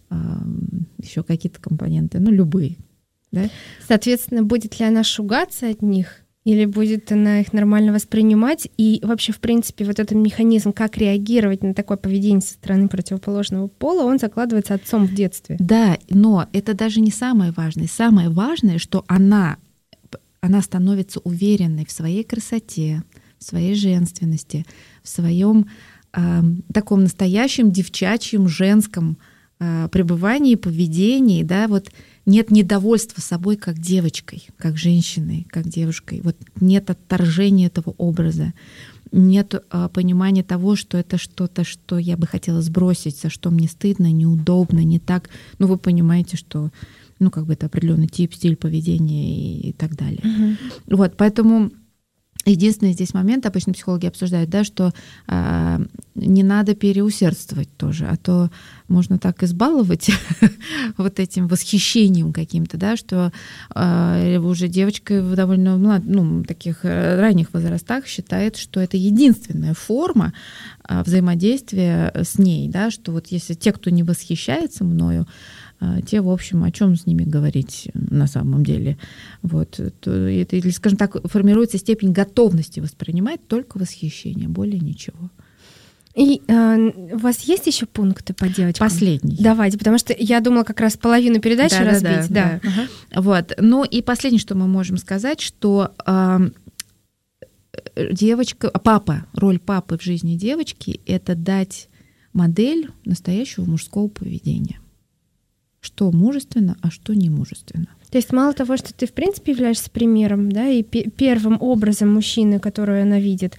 [SPEAKER 5] еще какие-то компоненты, ну, любые. Да?
[SPEAKER 4] Соответственно, будет ли она шугаться от них? Или будет она их нормально воспринимать? И вообще, в принципе, вот этот механизм, как реагировать на такое поведение со стороны противоположного пола, он закладывается отцом в детстве.
[SPEAKER 5] Да, но это даже не самое важное. Самое важное, что она становится уверенной в своей красоте, в своей женственности, в своем таком настоящем девчачьем, женском пребывании, поведении, да, вот нет недовольства собой как девочкой, как женщиной, как девушкой. Вот нет отторжения этого образа, нет понимания того, что это что-то, что я бы хотела сбросить, за что мне стыдно, неудобно, не так. Ну, вы понимаете, что как бы это определенный тип, стиль поведения и так далее. Вот, поэтому единственный здесь момент, обычно психологи обсуждают, да, что не надо переусердствовать тоже, а то можно так избаловать вот этим восхищением каким-то, да, что уже девочка в довольно таких ранних возрастах считает, что это единственная форма взаимодействия с ней, да, что вот если те, кто не восхищается мною, те, в общем, о чем с ними говорить на самом деле. Вот. Или, скажем так, формируется степень готовности воспринимать только восхищение, более ничего.
[SPEAKER 4] И у вас есть еще пункты по девочкам?
[SPEAKER 5] Последний.
[SPEAKER 4] Давайте, потому что я думала как раз половину передачи разбить. Да.
[SPEAKER 5] Ага. Вот. Ну и последнее, что мы можем сказать, что роль папы в жизни девочки — это дать модель настоящего мужского поведения. Что мужественно, а что не мужественно.
[SPEAKER 4] То есть мало того, что ты, в принципе, являешься примером, да, и первым образом мужчины, которую она видит,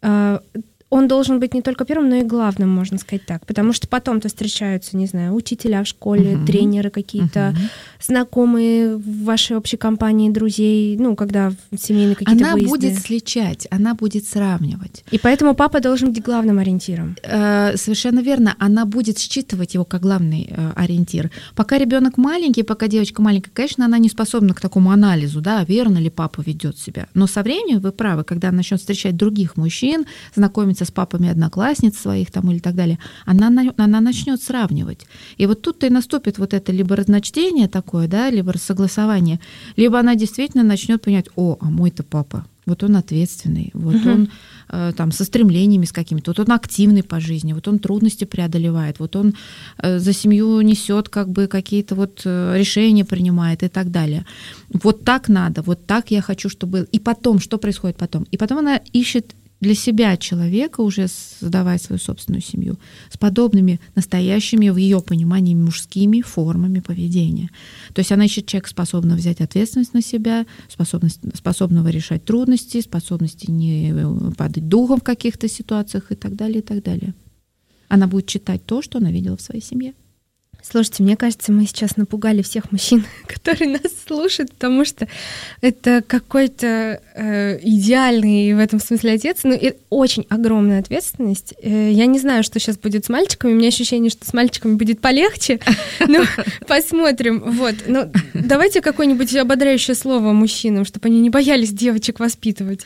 [SPEAKER 4] он должен быть не только первым, но и главным, можно сказать так. Потому что потом-то встречаются, не знаю, учителя в школе, тренеры какие-то, знакомые в вашей общей компании, друзей, когда семейные какие-то выезды.
[SPEAKER 5] Она будет сличать, она будет сравнивать.
[SPEAKER 4] И поэтому папа должен быть главным ориентиром.
[SPEAKER 5] Совершенно верно. Она будет считывать его как главный ориентир. Пока ребенок маленький, пока девочка маленькая, конечно, она не способна к такому анализу, да, верно ли папа ведет себя. Но со временем, вы правы, когда она начнет встречать других мужчин, знакомиться с папами одноклассниц своих там или так далее, она начнет сравнивать. И вот тут-то и наступит вот это либо разночтение такое, да, либо согласование, либо она действительно начнет понимать: а мой-то папа, вот он ответственный, вот он там со стремлениями с какими-то, вот он активный по жизни, вот он трудности преодолевает, вот он за семью несет как бы какие-то вот решения принимает и так далее. Вот так надо, вот так я хочу, чтобы... И потом, что происходит потом? И потом она ищет для себя человека, уже создавая свою собственную семью, с подобными настоящими, в ее понимании, мужскими формами поведения. То есть она ищет человека, способного взять ответственность на себя, способного решать трудности, способности не падать духом в каких-то ситуациях и так далее, и так далее. Она будет читать то, что она видела в своей семье.
[SPEAKER 4] Слушайте, мне кажется, мы сейчас напугали всех мужчин, которые нас слушают, потому что это какой-то идеальный в этом смысле отец, и очень огромная ответственность. Я не знаю, что сейчас будет с мальчиками, у меня ощущение, что с мальчиками будет полегче, но посмотрим. Вот. Но давайте какое-нибудь ободряющее слово мужчинам, чтобы они не боялись девочек воспитывать.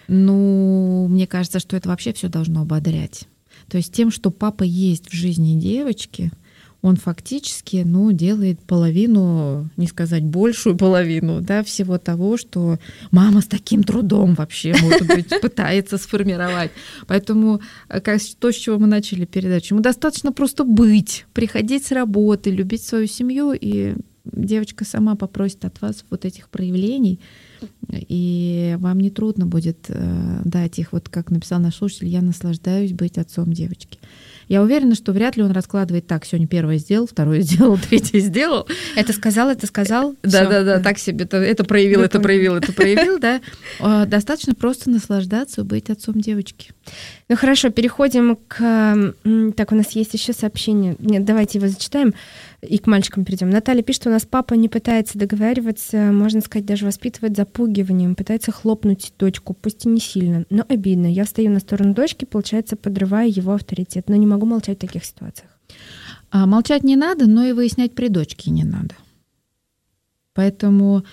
[SPEAKER 5] Мне кажется, что это вообще все должно ободрять. То есть тем, что папа есть в жизни девочки, он фактически, делает половину, не сказать большую половину, да, всего того, что мама с таким трудом вообще, может быть, пытается сформировать. Поэтому то, с чего мы начали передачу, ему достаточно просто быть, приходить с работы, любить свою семью, и девочка сама попросит от вас вот этих проявлений, и вам не трудно будет дать их, вот как написал наш слушатель, я наслаждаюсь быть отцом девочки. Я уверена, что вряд ли он раскладывает так, сегодня первое сделал, второе сделал, третье сделал.
[SPEAKER 4] Это сказал.
[SPEAKER 5] Да, так себе, это проявил, да. Достаточно просто наслаждаться, быть отцом девочки.
[SPEAKER 4] Ну хорошо, переходим к... Так, у нас есть еще сообщение. Нет, давайте его зачитаем и к мальчикам перейдем. Наталья пишет, у нас папа не пытается договариваться, можно сказать, даже воспитывает запугиванием, пытается хлопнуть дочку, пусть и не сильно, но обидно. Я встаю на сторону дочки, получается, подрывая его авторитет, но не могу молчать в таких ситуациях.
[SPEAKER 5] Молчать не надо, но и выяснять при дочке не надо. Поэтому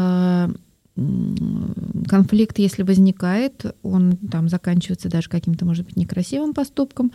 [SPEAKER 5] конфликт, если возникает, он там заканчивается даже каким-то, может быть, некрасивым поступком.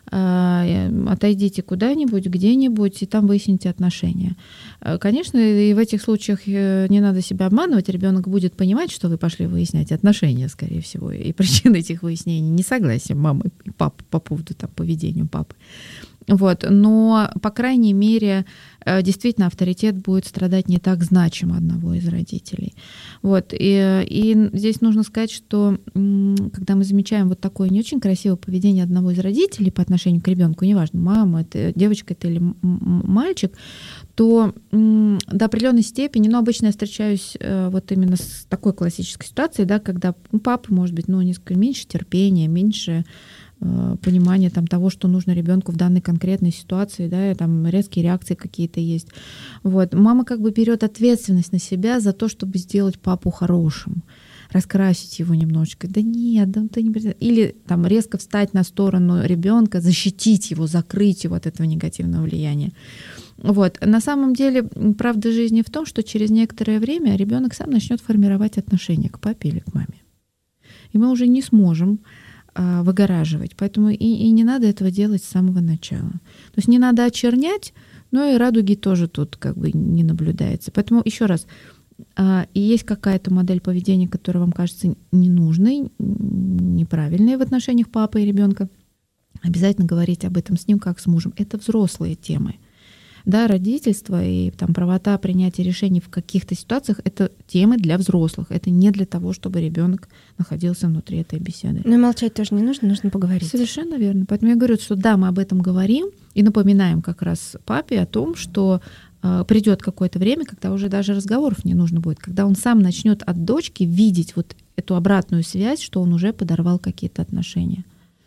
[SPEAKER 5] Отойдите куда-нибудь, где-нибудь, и там выясните отношения. Конечно, и в этих случаях не надо себя обманывать. Ребенок будет понимать, что вы пошли выяснять отношения, скорее всего, и причины этих выяснений несогласия мамы и папы по поводу там, поведения папы. Вот. Но, по крайней мере, действительно авторитет будет страдать не так значимо одного из родителей. Вот. И здесь нужно сказать, что когда мы замечаем вот такое не очень красивое поведение одного из родителей по отношению к ребенку, неважно, мама, это девочка это или мальчик, то до определенной степени, обычно я встречаюсь вот именно с такой классической ситуацией, да, когда у папы может быть несколько меньше терпения, меньше понимание там, того, что нужно ребенку в данной конкретной ситуации, да, там резкие реакции какие-то есть. Вот. Мама как бы берет ответственность на себя за то, чтобы сделать папу хорошим, раскрасить его немножечко. Да нет, да ты не... Или там резко встать на сторону ребенка, защитить его, закрыть его от этого негативного влияния. Вот. На самом деле, правда жизни в том, что через некоторое время ребенок сам начнет формировать отношение к папе или к маме. И мы уже не сможем выгораживать. Поэтому и не надо этого делать с самого начала. То есть не надо очернять, но и радуги тоже тут как бы не наблюдается. Поэтому еще раз, и есть какая-то модель поведения, которая вам кажется ненужной, неправильной в отношениях папы и ребенка, обязательно говорить об этом с ним как с мужем. Это взрослые темы. Да, родительство и там, правота принятия решений в каких-то ситуациях — это темы для взрослых. Это не для того, чтобы ребенок находился внутри этой беседы.
[SPEAKER 4] Но и молчать тоже не нужно поговорить.
[SPEAKER 5] Совершенно верно. Поэтому я говорю, что да, мы об этом говорим и напоминаем как раз папе о том, что придет какое-то время, когда уже даже разговоров не нужно будет, когда он сам начнет от дочки видеть вот эту обратную связь, что он уже подорвал какие-то отношения.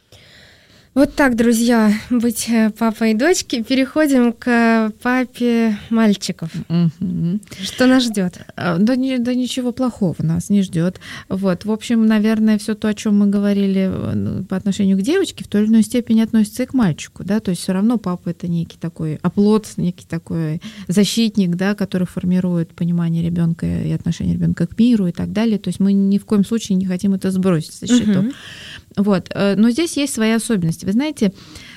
[SPEAKER 4] Вот так, друзья, быть папой и дочкой. Переходим к папе мальчиков. Что нас ждет?
[SPEAKER 5] Да ничего плохого нас не ждет. Вот. В общем, наверное, все то, о чем мы говорили по отношению к девочке, в той или иной степени относится и к мальчику. Да? То есть все равно папа — это некий такой оплот, некий такой защитник, да, который формирует понимание ребенка и отношение ребенка к миру и так далее. То есть мы ни в коем случае не хотим это сбросить со счетов. Вот. Но здесь есть свои особенности. Вы знаете,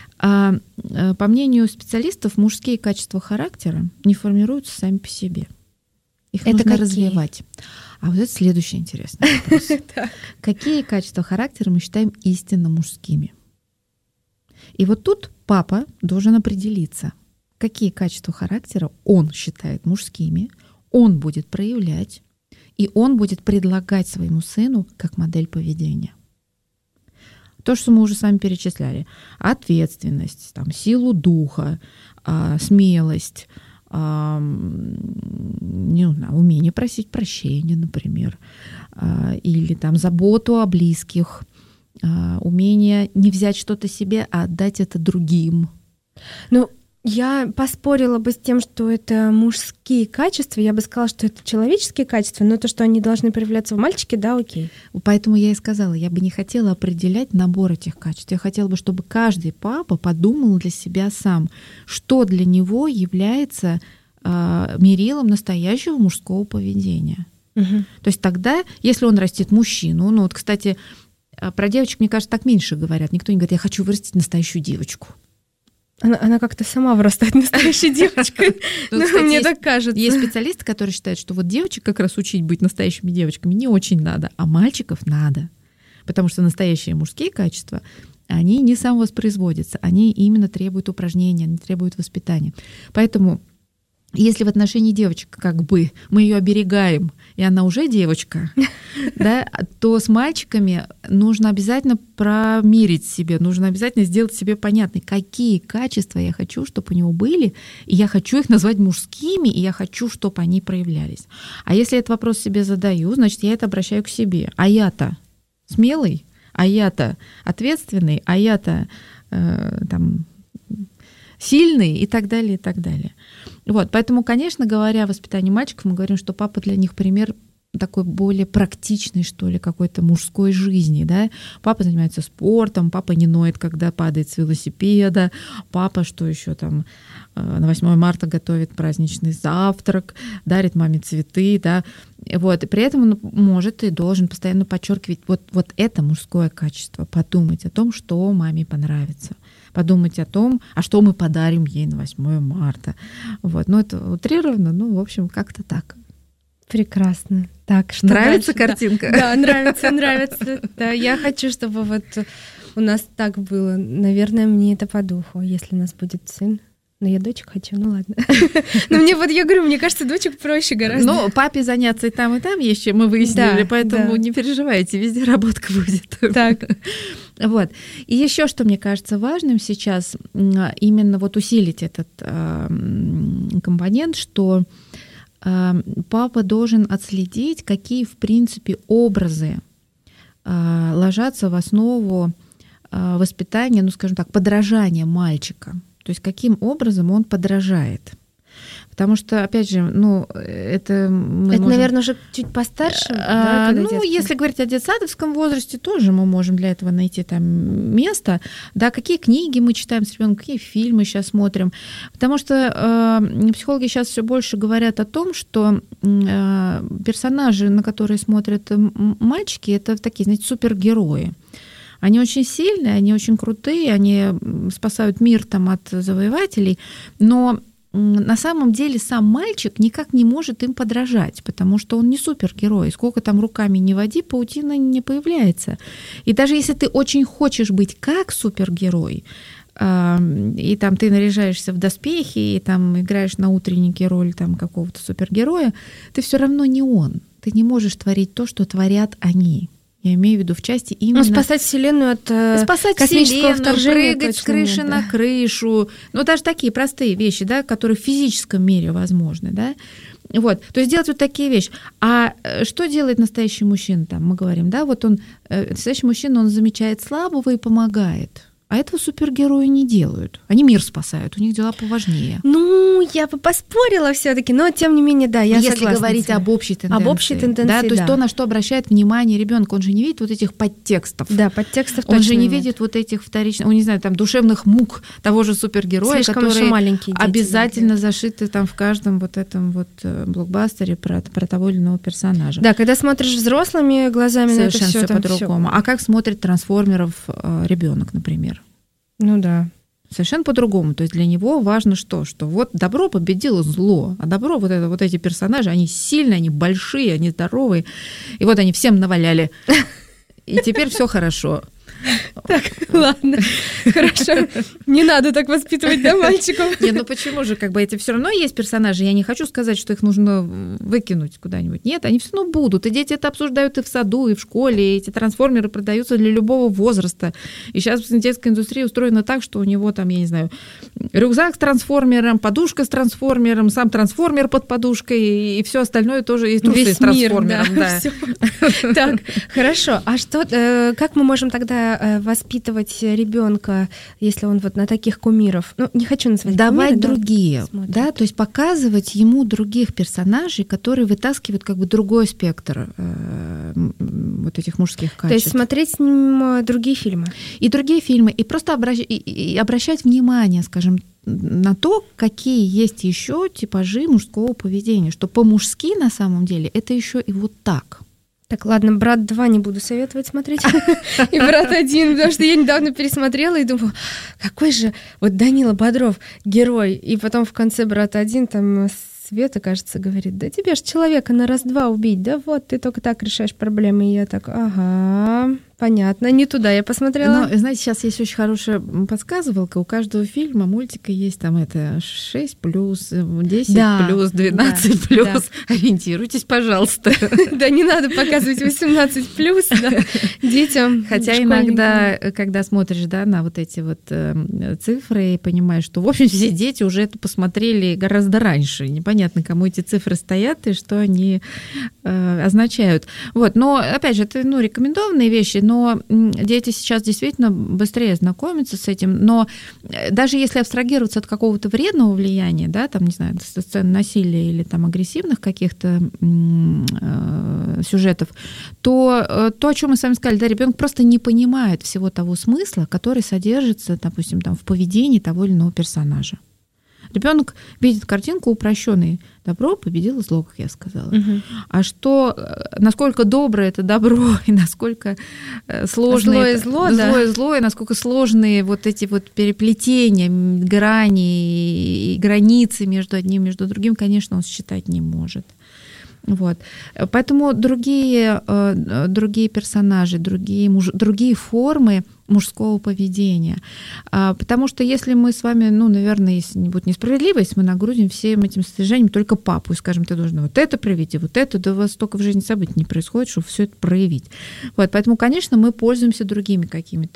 [SPEAKER 5] по мнению специалистов, мужские качества характера не формируются сами по себе. Их нужно развивать. А вот это следующий интересный вопрос. Какие качества характера мы считаем истинно мужскими? И вот тут папа должен определиться, какие качества характера он считает мужскими, он будет проявлять, и он будет предлагать своему сыну как модель поведения. То, что мы уже с вами перечисляли. Ответственность, там, силу духа, смелость, не знаю, умение просить прощения, например, или там, заботу о близких, умение не взять что-то себе, а отдать это другим.
[SPEAKER 4] Ну, я поспорила бы с тем, что это мужские качества. Я бы сказала, что это человеческие качества, но то, что они должны проявляться в мальчике, да, окей.
[SPEAKER 5] Поэтому я и сказала, я бы не хотела определять набор этих качеств. Я хотела бы, чтобы каждый папа подумал для себя сам, что для него является мерилом настоящего мужского поведения. То есть тогда, если он растит мужчину, ну вот, кстати, про девочек, мне кажется, так меньше говорят. Никто не говорит, я хочу вырастить настоящую девочку.
[SPEAKER 4] Она как-то сама вырастает настоящей девочкой. Мне так кажется.
[SPEAKER 5] Есть специалисты, которые считают, что вот девочек как раз учить быть настоящими девочками не очень надо, а мальчиков надо. Потому что настоящие мужские качества, они не самовоспроизводятся, они именно требуют упражнения, они требуют воспитания. Поэтому Если в отношении девочек как бы мы ее оберегаем, и она уже девочка, да, то с мальчиками нужно обязательно промерить себе, нужно обязательно сделать себе понятно, какие качества я хочу, чтобы у него были, и я хочу их назвать мужскими, и я хочу, чтобы они проявлялись. А если этот вопрос себе задаю, значит, я это обращаю к себе. А я-то смелый, а я-то ответственный, а я-то там сильный и так далее, и так далее. Вот, поэтому, конечно, говоря о воспитании мальчиков, мы говорим, что папа для них пример такой более практичной, что ли, какой-то мужской жизни, да. Папа занимается спортом, папа не ноет, когда падает с велосипеда, папа, что еще там, на 8 марта готовит праздничный завтрак, дарит маме цветы, да. Вот, и при этом он может и должен постоянно подчеркивать вот это мужское качество, подумать о том, что маме понравится, подумать о том, а что мы подарим ей на 8 марта. Вот. Ну, это утрированно, ну, в общем, как-то так.
[SPEAKER 4] Прекрасно. Так, что
[SPEAKER 5] нравится
[SPEAKER 4] дальше?
[SPEAKER 5] Картинка?
[SPEAKER 4] Да, нравится. Да, я хочу, чтобы вот у нас так было. Наверное, мне это по духу, если у нас будет сын. Но я дочек хочу, ну ладно. Но мне вот, я говорю, мне кажется, дочек проще гораздо.
[SPEAKER 5] Ну, папе заняться и там есть чем, мы выяснили, поэтому не переживайте, везде работка будет.
[SPEAKER 4] Так.
[SPEAKER 5] Вот. И еще что мне кажется важным сейчас, именно вот усилить этот компонент, что папа должен отследить, какие, в принципе, образы ложатся в основу воспитания, ну, скажем так, подражания мальчика. То есть каким образом он подражает. Потому что, опять же, ну, это мы можем...
[SPEAKER 4] наверное, уже чуть постарше? Да,
[SPEAKER 5] ну, детки? Если говорить о детсадовском возрасте, тоже мы можем для этого найти там место. Да, какие книги мы читаем с ребенком, какие фильмы сейчас смотрим. Потому что психологи сейчас все больше говорят о том, что персонажи, на которые смотрят мальчики, это такие, знаете, супергерои. Они очень сильные, они очень крутые, они спасают мир там от завоевателей, но на самом деле сам мальчик никак не может им подражать, потому что он не супергерой. Сколько там руками не води, паутина не появляется. И даже если ты очень хочешь быть как супергерой, и там ты наряжаешься в доспехи, и там играешь на утреннике роль там какого-то супергероя, ты все равно не он. Ты не можешь творить то, что творят они. Я имею в виду в части именно...
[SPEAKER 4] Ну, спасать Вселенную от космического вторжения.
[SPEAKER 5] Прыгать с крыши на крышу. Ну, даже такие простые вещи, да, которые в физическом мире возможны. Да? Вот. То есть делать вот такие вещи. А что делает настоящий мужчина? Там, мы говорим, да, вот он, настоящий мужчина, он замечает слабого и помогает. А этого супергерои не делают. Они мир спасают, у них дела поважнее.
[SPEAKER 4] Ну, я бы поспорила все-таки, но тем не менее, да, я согласна.
[SPEAKER 5] Если говорить об общей тенденции.
[SPEAKER 4] Об общей тенденции,
[SPEAKER 5] да. То есть то, на что обращает внимание ребенок, он же не видит вот этих подтекстов.
[SPEAKER 4] Да, подтекстов точно
[SPEAKER 5] он же не
[SPEAKER 4] нет.
[SPEAKER 5] видит вот этих вторичных, не знаю, там душевных мук того же супергероя,
[SPEAKER 4] слишком
[SPEAKER 5] которые
[SPEAKER 4] маленькие дети,
[SPEAKER 5] обязательно зашиты там в каждом вот этом вот блокбастере про того или иного персонажа.
[SPEAKER 4] Да, когда смотришь взрослыми глазами на это
[SPEAKER 5] совершенно
[SPEAKER 4] все
[SPEAKER 5] по-другому. А как смотрит трансформеров ребенок, например?
[SPEAKER 4] Ну да.
[SPEAKER 5] Совершенно по-другому. То есть для него важно что? Что вот добро победило зло, а добро, вот эти персонажи, они сильные, они большие, они здоровые, и вот они всем наваляли. И теперь все хорошо.
[SPEAKER 4] Так, ладно, хорошо. Не надо так воспитывать, да, мальчиков?
[SPEAKER 5] Нет, ну почему же, как бы эти все равно есть персонажи, я не хочу сказать, что их нужно выкинуть куда-нибудь. Нет, они все равно будут, и дети это обсуждают и в саду, и в школе, и эти трансформеры продаются для любого возраста. И сейчас детская индустрия устроена так, что у него там, я не знаю, рюкзак с трансформером, подушка с трансформером, сам трансформер под подушкой, и все остальное тоже есть трусы с трансформером.
[SPEAKER 4] Да. Так, хорошо. А что, как мы можем тогда воспитывать ребенка, если он вот на таких кумиров? Ну, не хочу назвать
[SPEAKER 5] давать
[SPEAKER 4] кумиры,
[SPEAKER 5] другие, да, то есть показывать ему других персонажей, которые вытаскивают как бы другой спектр вот этих мужских качеств.
[SPEAKER 4] То есть смотреть с ним другие фильмы.
[SPEAKER 5] И другие фильмы, и просто обращать внимание, скажем, на то, какие есть еще типажи мужского поведения, что по-мужски на самом деле это еще и вот так.
[SPEAKER 4] Так, ладно, «Брат 2» не буду советовать смотреть. И «Брат 1», потому что я недавно пересмотрела и думала, какой же вот Данила Бодров герой. И потом в конце «Брат 1» там Света, кажется, говорит, да тебе ж человека на раз-два убить, да вот ты только так решаешь проблемы. И я так, ага, Понятно, не туда я посмотрела.
[SPEAKER 5] Но, знаете, сейчас есть очень хорошая подсказывалка. У каждого фильма, мультика есть там это 6+, 10+,
[SPEAKER 4] Да,
[SPEAKER 5] 12+.
[SPEAKER 4] да.
[SPEAKER 5] Ориентируйтесь, пожалуйста.
[SPEAKER 4] Да, не надо показывать 18+, детям.
[SPEAKER 5] Хотя
[SPEAKER 4] школьникам.
[SPEAKER 5] иногда, когда смотришь, да, на вот эти вот цифры и понимаешь, что, в общем, все дети уже это посмотрели гораздо раньше. Непонятно, кому эти цифры стоят и что они означают. Вот. Но, опять же, это рекомендованные вещи, но дети сейчас действительно быстрее знакомятся с этим. Но даже если абстрагироваться от какого-то вредного влияния, да, там, не знаю, сцен насилия или там агрессивных каких-то сюжетов, то, о чем мы с вами сказали, да, ребенок просто не понимает всего того смысла, который содержится, допустим, там, в поведении того или иного персонажа. Ребенок видит картинку упрощенной. Добро победило зло, как я сказала.
[SPEAKER 4] Угу.
[SPEAKER 5] А что, насколько доброе это добро, и насколько сложное
[SPEAKER 4] зло и зло,
[SPEAKER 5] и насколько сложные вот эти вот переплетения, грани и границы между одним и между другим, конечно, он считать не может. Вот. Поэтому другие персонажи, другие формы мужского поведения. Потому что если мы с вами, наверное, если не будет несправедливость, мы нагрузим всем этим содержанием только папу и скажем, ты должен вот это проявить, и вот это, да у вас столько в жизни событий не происходит, чтобы все это проявить. Вот. Поэтому, конечно, мы пользуемся другими какими-то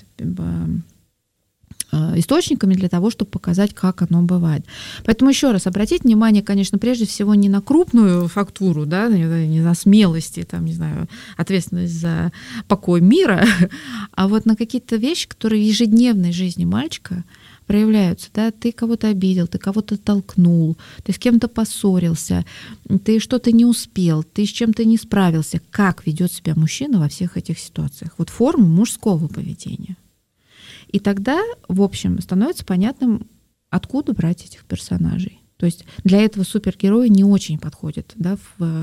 [SPEAKER 5] источниками для того, чтобы показать, как оно бывает. Поэтому еще раз обратите внимание, конечно, прежде всего не на крупную фактуру, да, не на смелости, там, не знаю, ответственность за покой мира, а вот на какие-то вещи, которые в ежедневной жизни мальчика проявляются, да, ты кого-то обидел, ты кого-то толкнул, ты с кем-то поссорился, ты что-то не успел, ты с чем-то не справился. Как ведет себя мужчина во всех этих ситуациях? Вот форма мужского поведения. И тогда, в общем, становится понятным, откуда брать этих персонажей. То есть для этого супергерои не очень подходят, да,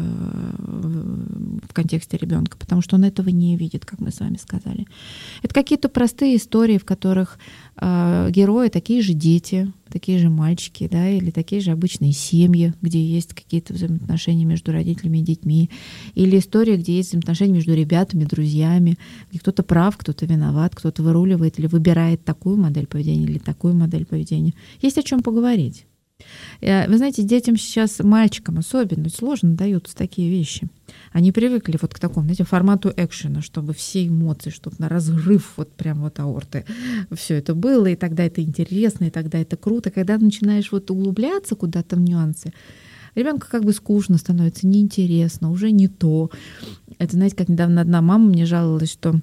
[SPEAKER 5] в контексте ребенка, потому что он этого не видит, как мы с вами сказали. Это какие-то простые истории, в которых герои такие же дети, такие же мальчики, да, или такие же обычные семьи, где есть какие-то взаимоотношения между родителями и детьми, или история, где есть взаимоотношения между ребятами, друзьями, где кто-то прав, кто-то виноват, кто-то выруливает или выбирает такую модель поведения или такую модель поведения. Есть о чем поговорить. Вы знаете, детям сейчас, мальчикам особенно сложно даются такие вещи. Они привыкли вот к такому, знаете, формату экшена, чтобы все эмоции, чтобы на разрыв вот прям вот аорты все это было, и тогда это интересно, и тогда это круто. Когда начинаешь вот углубляться куда-то в нюансы, ребенку как бы скучно становится, неинтересно, уже не то. Это, знаете, как недавно одна мама мне жаловалась, что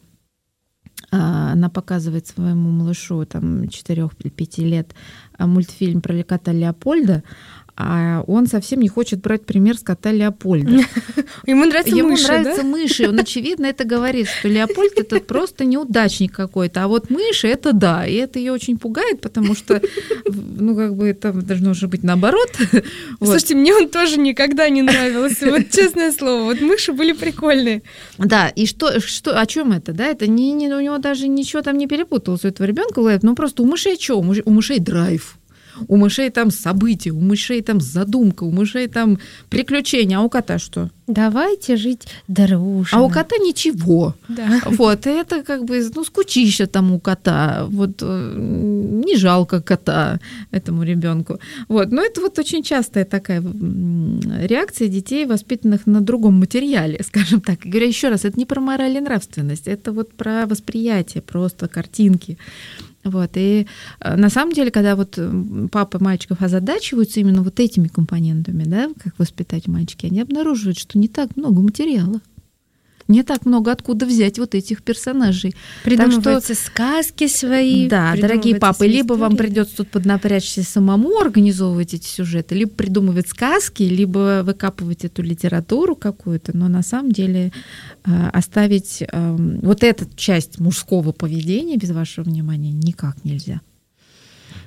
[SPEAKER 5] она показывает своему малышу там 4 или 5 лет мультфильм про кота Леопольда, а он совсем не хочет брать пример с кота Леопольда.
[SPEAKER 4] Ему нравятся
[SPEAKER 5] Ему
[SPEAKER 4] мыши,
[SPEAKER 5] нравятся мыши. Он, очевидно, это говорит, что Леопольд — это просто неудачник какой-то, а вот мыши — это да. И это ее очень пугает, потому что, как бы это должно же быть наоборот.
[SPEAKER 4] Слушайте, мне он тоже никогда не нравился. Вот честное слово, вот мыши были прикольные.
[SPEAKER 5] Да, и что, о чем это? Да, это у него даже ничего там не перепуталось у этого ребенка. Ну просто у мышей что? У мышей драйв. У мышей там события, у мышей там задумка, у мышей там приключения, а у кота что?
[SPEAKER 4] Давайте жить дружно.
[SPEAKER 5] А у кота ничего.
[SPEAKER 4] Да.
[SPEAKER 5] Вот, и это как бы, скучища там у кота, вот, не жалко кота этому ребенку. Вот, но это вот очень частая такая реакция детей, воспитанных на другом материале, скажем так. И говорю еще раз, это не про мораль и нравственность, это вот про восприятие, просто картинки. Вот. И на самом деле, когда вот папы мальчиков озадачиваются именно вот этими компонентами, да, как воспитать мальчики, они обнаруживают, что не так много материала, не так много откуда взять вот этих персонажей.
[SPEAKER 4] Придумываются сказки свои.
[SPEAKER 5] Да, дорогие папы, либо вам придется тут поднапрячься самому организовывать эти сюжеты, либо придумывать сказки, либо выкапывать эту литературу какую-то, но на самом деле оставить вот эту часть мужского поведения без вашего внимания никак нельзя.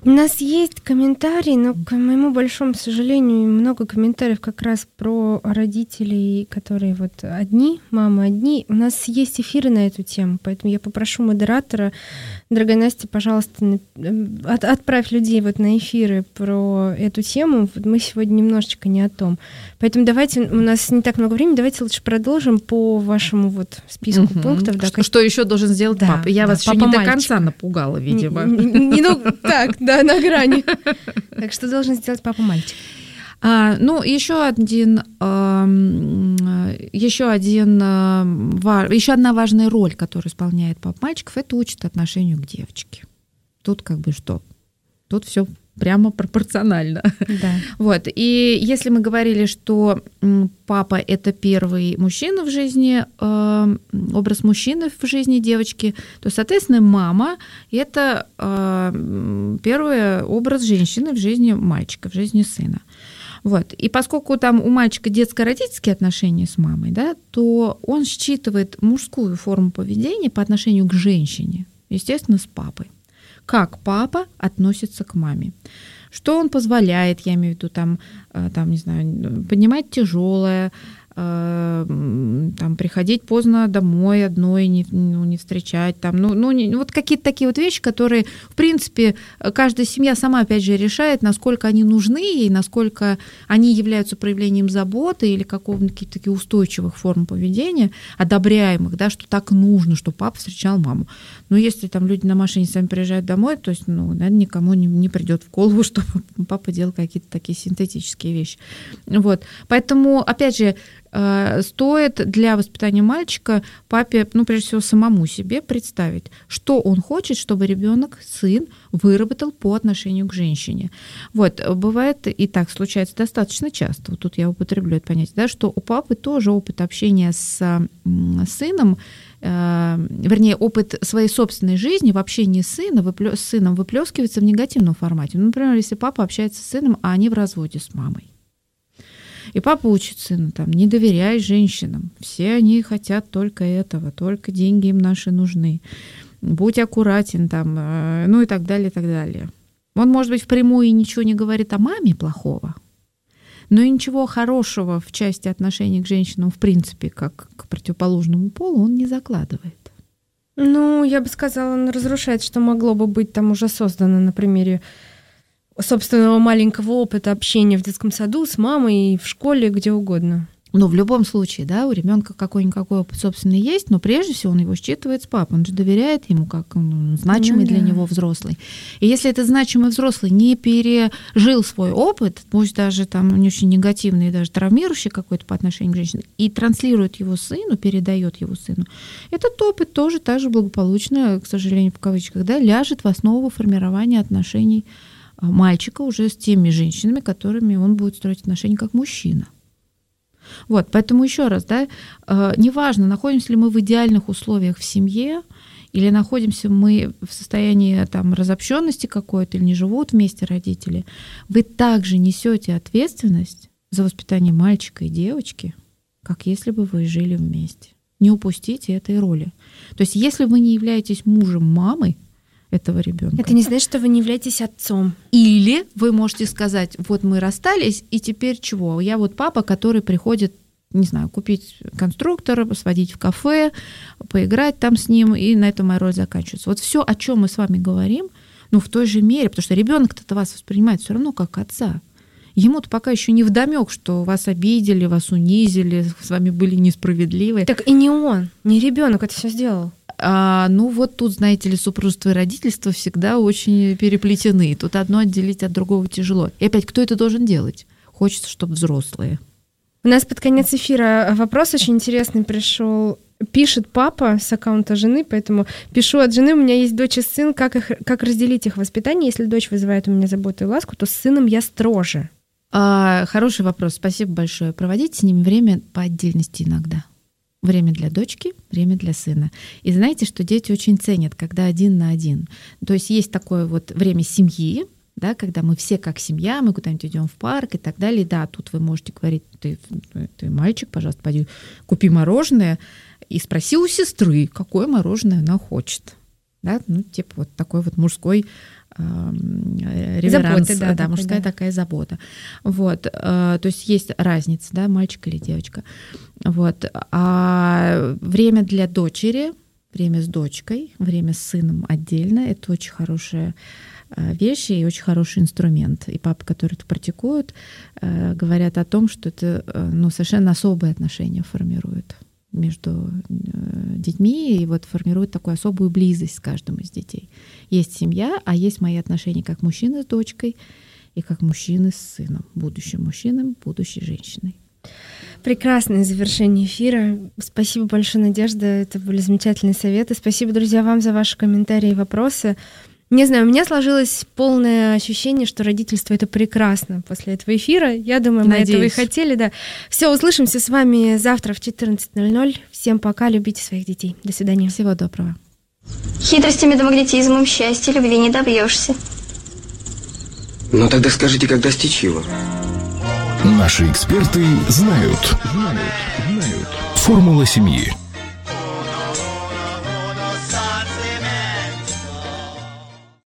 [SPEAKER 4] У нас есть комментарии, но, к моему большому сожалению, много комментариев как раз про родителей, которые вот одни, мамы одни. У нас есть эфиры на эту тему, поэтому я попрошу модератора, дорогая Настя, пожалуйста, отправь людей вот на эфиры про эту тему. Вот мы сегодня немножечко не о том. Поэтому давайте, у нас не так много времени, давайте лучше продолжим по вашему вот списку пунктов. Да,
[SPEAKER 5] что еще должен сделать папа? Я вас еще не до конца напугала, видимо.
[SPEAKER 4] Так, да, на грани. Так что должен сделать папа-мальчик?
[SPEAKER 5] Еще одна важная роль, которую исполняет папа-мальчиков, это учит отношению к девочке. Тут как бы что? Тут все прямо пропорционально.
[SPEAKER 4] Да.
[SPEAKER 5] Вот. И если мы говорили, что папа — это первый мужчина в жизни, образ мужчины в жизни девочки, то, соответственно, мама — это первый образ женщины в жизни мальчика, в жизни сына. Вот. И поскольку там у мальчика детско-родительские отношения с мамой, да, то он считывает мужскую форму поведения по отношению к женщине, естественно, с папой. Как папа относится к маме. Что он позволяет, я имею в виду, там, не знаю, поднимать тяжелое, там, приходить поздно домой одной, не встречать, там, вот какие-то такие вот вещи, которые, в принципе, каждая семья сама, опять же, решает, насколько они нужны ей, насколько они являются проявлением заботы или каких-то таких устойчивых форм поведения, одобряемых, да, что так нужно, что папа встречал маму. Но если там люди на машине сами приезжают домой, то есть, наверное, никому не придет в голову, что папа делал какие-то такие синтетические вещи. Вот. Поэтому, опять же, стоит для воспитания мальчика папе, прежде всего, самому себе представить, что он хочет, чтобы ребенок, сын, выработал по отношению к женщине. Вот, бывает, и так случается достаточно часто, вот тут я употреблю это понятие, да, что у папы тоже опыт общения с сыном, вернее, опыт своей собственной жизни в общении с сыном выплескивается в негативном формате. Например, если папа общается с сыном, а они в разводе с мамой. И папа учит сына, там, не доверяй женщинам, все они хотят только этого, только деньги им наши нужны, будь аккуратен, там, и так далее, и так далее. Он, может быть, впрямую ничего не говорит о маме плохого, но и ничего хорошего в части отношений к женщинам, в принципе, как к противоположному полу, он не закладывает.
[SPEAKER 4] Я бы сказала, он разрушает, что могло бы быть там уже создано на примере собственного маленького опыта общения в детском саду с мамой, в школе, где угодно.
[SPEAKER 5] Но в любом случае, да, у ребенка какой-никакой опыт собственный есть, но прежде всего он его считывает с папой, он же доверяет ему как значимый для него взрослый. И если этот значимый взрослый не пережил свой опыт, пусть даже там не очень негативный, даже травмирующий какой-то по отношению к женщине, и транслирует его сыну, передает его сыну, этот опыт тоже так же благополучно, к сожалению, в кавычках, да, ляжет в основу формирования отношений мальчика уже с теми женщинами, которыми он будет строить отношения как мужчина. Вот, поэтому еще раз, да, неважно, находимся ли мы в идеальных условиях в семье, или находимся мы в состоянии там разобщенности какой-то, или не живут вместе родители, вы также несете ответственность за воспитание мальчика и девочки, как если бы вы жили вместе. Не упустите этой роли. То есть, если вы не являетесь мужем мамы этого ребенка.
[SPEAKER 4] Это не значит, что вы не являетесь отцом.
[SPEAKER 5] Или вы можете сказать, вот мы расстались, и теперь чего? Я вот папа, который приходит, не знаю, купить конструктор, сводить в кафе, поиграть там с ним, и на этом моя роль заканчивается. Вот все, о чем мы с вами говорим, в той же мере, потому что ребенок-то вас воспринимает все равно как отца. Ему-то пока еще не вдомек, что вас обидели, вас унизили, с вами были несправедливы.
[SPEAKER 4] Так и не он, не ребенок это все сделал.
[SPEAKER 5] Вот тут, знаете ли, супружество и родительство всегда очень переплетены. Тут одно отделить от другого тяжело. И опять, кто это должен делать? Хочется, чтобы взрослые.
[SPEAKER 4] У нас под конец эфира вопрос очень интересный пришел. Пишет папа с аккаунта жены, поэтому пишу от жены. У меня есть дочь и сын. Как разделить их воспитание? Если дочь вызывает у меня заботу и ласку, то с сыном я строже.
[SPEAKER 5] Хороший вопрос. Спасибо большое. Проводите с ними время по отдельности иногда. Время для дочки, время для сына. И знаете, что дети очень ценят, когда один на один. То есть есть такое вот время семьи, да, когда мы все как семья, мы куда-нибудь идем в парк и так далее. Да, тут вы можете говорить, ты мальчик, пожалуйста, пойди купи мороженое и спроси у сестры, какое мороженое она хочет. Да, вот такой вот мужской реверанс,
[SPEAKER 4] Заботы,
[SPEAKER 5] да,
[SPEAKER 4] такой,
[SPEAKER 5] мужская
[SPEAKER 4] да.
[SPEAKER 5] такая забота. Вот, то есть есть разница, да, мальчик или девочка. Вот, а время для дочери, время с дочкой, время с сыном отдельно, это очень хорошая вещь и очень хороший инструмент. И папы, которые это практикуют, говорят о том, что это совершенно особые отношения формирует между детьми и вот формирует такую особую близость с каждым из детей. Есть семья, а есть мои отношения как мужчины с дочкой и как мужчины с сыном, будущим мужчиной, будущей женщиной.
[SPEAKER 4] Прекрасное завершение эфира. Спасибо большое, Надежда. Это были замечательные советы. Спасибо, друзья, вам за ваши комментарии и вопросы. Не знаю, у меня сложилось полное ощущение, что родительство — это прекрасно после этого эфира. Я думаю, мы этого и хотели, да. Все, услышимся с вами завтра в 14:00. Всем пока, любите своих детей. До свидания.
[SPEAKER 5] Всего доброго.
[SPEAKER 1] Хитростями да магнетизмом счастья любви не добьешься.
[SPEAKER 2] Ну тогда скажите, как достичь его?
[SPEAKER 3] Наши эксперты знают. Формула семьи.